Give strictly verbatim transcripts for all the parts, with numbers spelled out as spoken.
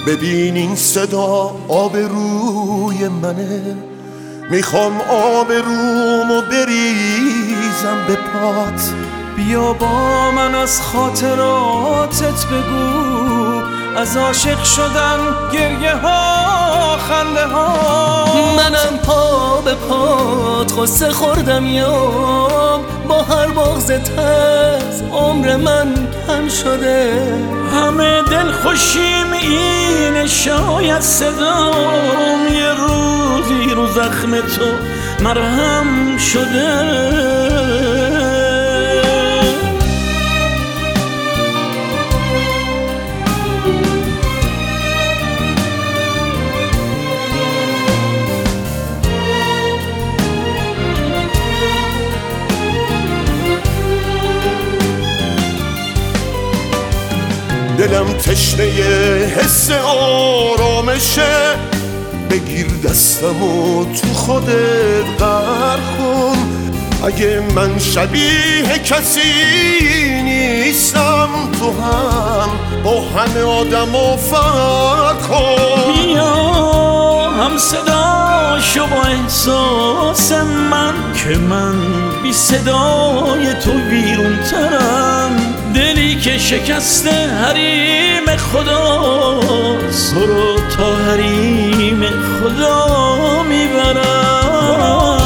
ببین این صدا آبروی منه، میخوام آبرومو بریزم به پات. بیا با من از خاطراتت بگو، از عاشق شدن گریه ها خنده ها. منم پا به پات قصه خوردم یام، با هر بغضت از عمر من کم شده. همه دل خوشیم اینه، شاید صدام یه روزی رو زخم تو مرهم شده. دلم تشنه حس آرامشه، بگیر دستمو تو خودت غرق کن. اگه من شبیه کسی نیستم، تو هم با همه آدمو فرق کن. بیا هم صدا شو با احساس من، که من بی صدای تو ویرون ترم. دلی که شکسته حریم خداست، برو تا حریم خدا میبرم.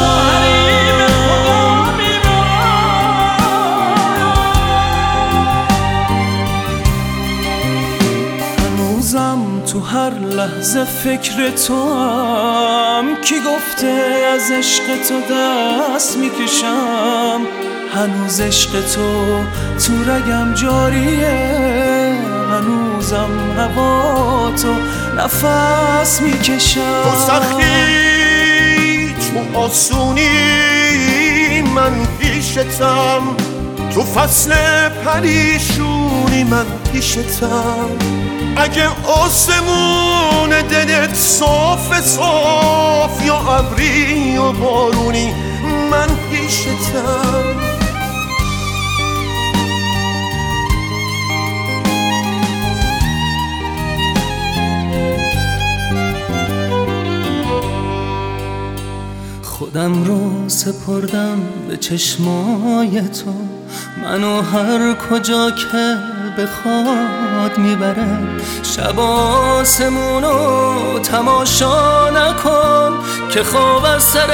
هنوزم تو هر لحظه فکر تو هم، کی گفته از عشق تو دست میکشم. هنوز عشق تو تو رگم جاریه، هنوزم هوا تو نفس میکشم. تو سختی تو آسونی من پیشتم، تو فصل پریشونی من پیشتم. اگه آسمون دلت صاف صاف، یا ابری یا بارونی من پیشتم. خودم رو سپردم به چشمای تو، منو هر کجا که بخواد میبره. شب آسمونو تماشا نکن، که خواب از سر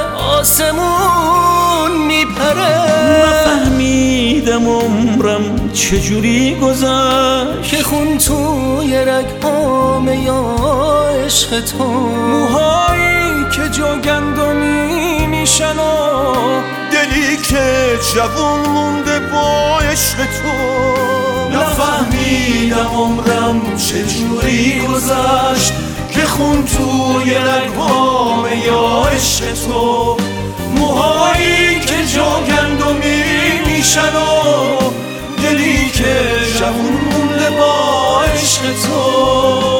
آسمون میپره. نفهمیدم عمرم چجوری گذشت، که خون توی رگ‌هام یا عشق تو. موهایی که جا گندمی میشن و دلی که جوون مونده با عشق تو. نفهمیدم عمرم چجوری گذشت، که خون توی رگ‌هام یا عشق تو. موهایی که جا گندمی میشن و دلی که جوون مونده با عشق تو.